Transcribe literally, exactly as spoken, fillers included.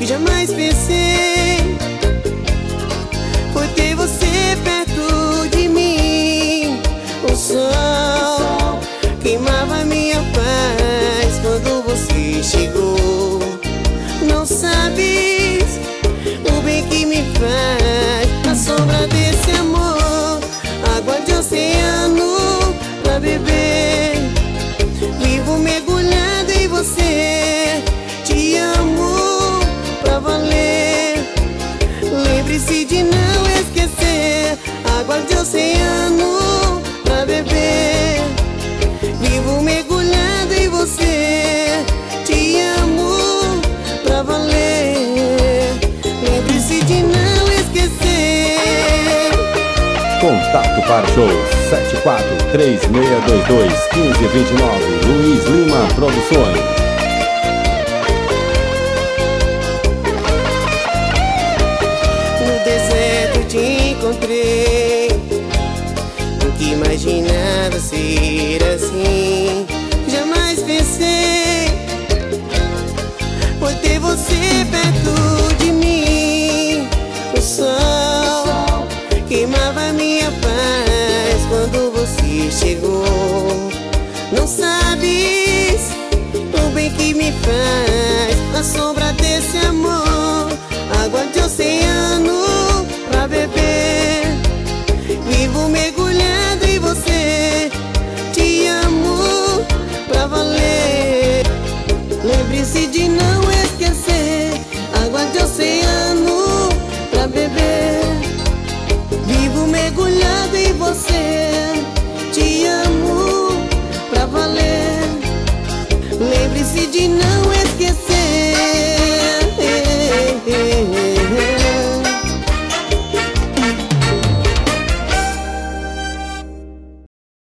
jamais pensei foi ter você perto de mim. O sol queimava minha paz quando você chegou. Não sabes o bem que me faz a sombra desse amor, água de oceano pra beber. Vivo mergulhado em você, te amo pra valer. Lembre-se de não esquecer, água de oceano pra beber. Vivo mergulhado em você, te amo pra valer. Lembre-se de não esquecer. Contato para shows sete quatro três seis dois dois um cinco dois nove. Luiz Lima Produções. No deserto te encontrei, nunca imaginava ser assim. Jamais pensei foi ter você perto de mim. O sol queimava minha paz quando você chegou. Não sabes o bem que me faz a sombra desse amor, água de oceano pra beber. Vivo mergulhado em você, te amo pra valer. Lembre-se de não esquecer, água de oceano pra beber. Vivo mergulhado em você, te amo pra valer. Lembre-se de não esquecer.